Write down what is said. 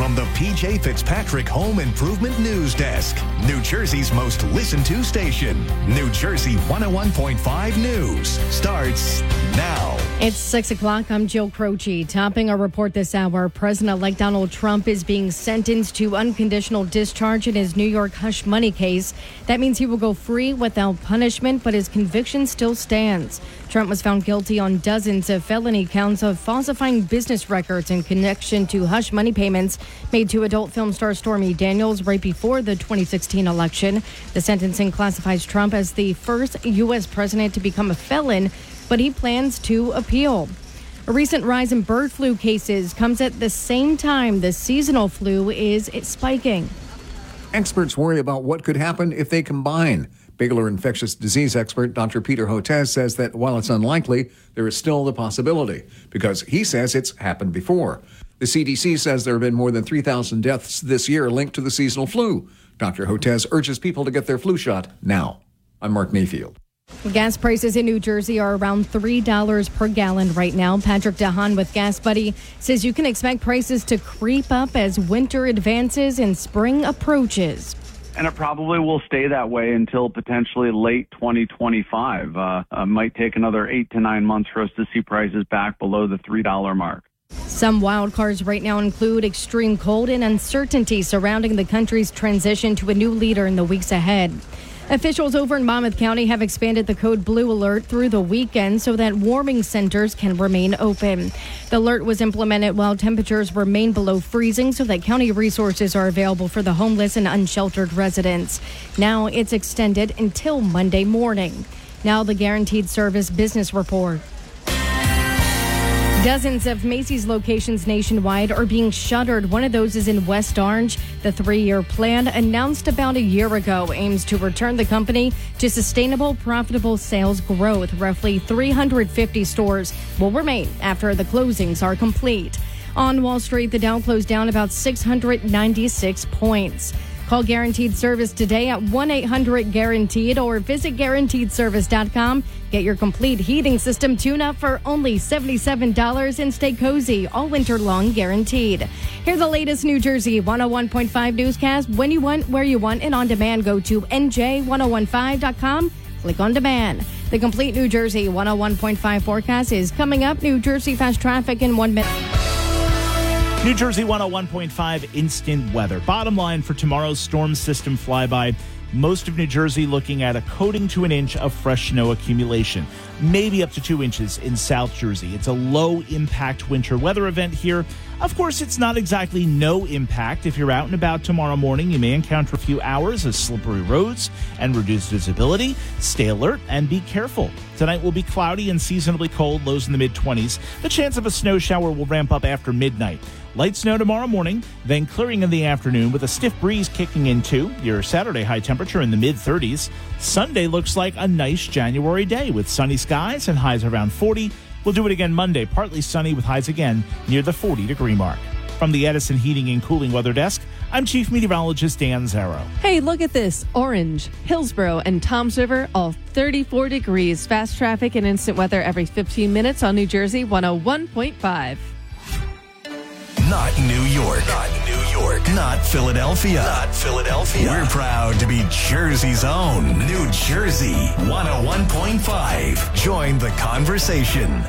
from the PJ Fitzpatrick Home Improvement News Desk, New Jersey's most listened to station. New Jersey 101.5 News starts now. It's 6 o'clock. I'm Jill Croce. Topping our report this hour, President-elect Donald Trump is being sentenced to unconditional discharge in his New York hush money case. That means he will go free without punishment, but his conviction still stands. Trump was found guilty on dozens of felony counts of falsifying business records in connection to hush money payments made to adult film star Stormy Daniels right before the 2016 election. The sentencing classifies Trump as the first U.S. president to become a felon, but he plans to appeal. A recent rise in bird flu cases comes at the same time the seasonal flu is spiking. Experts worry about what could happen if they combine. Baylor infectious disease expert Dr. Peter Hotez says that while it's unlikely, there is still the possibility because he says it's happened before. The CDC says there have been more than 3,000 deaths this year linked to the seasonal flu. Dr. Hotez urges people to get their flu shot now. I'm Mark Mayfield. Gas prices in New Jersey are around $3 per gallon right now. Patrick DeHaan with Gas Buddy says you can expect prices to creep up as winter advances and spring approaches. And it probably will stay that way until potentially late 2025. Might take another 8 to 9 months for us to see prices back below the $3 mark. Some wild cards right now include extreme cold and uncertainty surrounding the country's transition to a new leader in the weeks ahead. Officials over in Monmouth County have expanded the code blue alert through the weekend so that warming centers can remain open. The alert was implemented while temperatures remain below freezing so that county resources are available for the homeless and unsheltered residents. Now it's extended until Monday morning. Now the Guaranteed Service Business Report. Dozens of Macy's locations nationwide are being shuttered. One of those is in West Orange. The 3-year plan, announced about a year ago, aims to return the company to sustainable, profitable sales growth. Roughly 350 stores will remain after the closings are complete. On Wall Street, the Dow closed down about 696 points. Call Guaranteed Service today at 1-800-GUARANTEED or visit GuaranteedService.com. Get your complete heating system tune-up for only $77 and stay cozy all winter long, guaranteed. Here's the latest New Jersey 101.5 newscast when you want, where you want, and on demand. Go to NJ1015.com. Click on demand. The complete New Jersey 101.5 forecast is coming up. New Jersey fast traffic in 1 minute. New Jersey 101.5 instant weather. Bottom line for tomorrow's storm system flyby, most of New Jersey looking at a coating to an inch of fresh snow accumulation, maybe up to 2 inches in South Jersey. It's a low impact winter weather event here. Of course, it's not exactly no impact. If you're out and about tomorrow morning, you may encounter a few hours of slippery roads and reduced visibility. Stay alert and be careful. Tonight will be cloudy and seasonably cold, lows in the mid-20s. The chance of a snow shower will ramp up after midnight. Light snow tomorrow morning, then clearing in the afternoon with a stiff breeze kicking in too. Your Saturday high temperature in the mid-30s. Sunday looks like a nice January day with sunny skies and highs around 40. We'll do it again Monday, partly sunny with highs again near the 40-degree mark. From the Edison Heating and Cooling Weather Desk, I'm Chief Meteorologist Dan Zarrow. Hey, look at this. Orange, Hillsborough, and Toms River, all 34 degrees. Fast traffic and instant weather every 15 minutes on New Jersey 101.5. Not New York. Not New York. Not Philadelphia. Not Philadelphia. We're proud to be Jersey's own New Jersey 101.5. Join the conversation.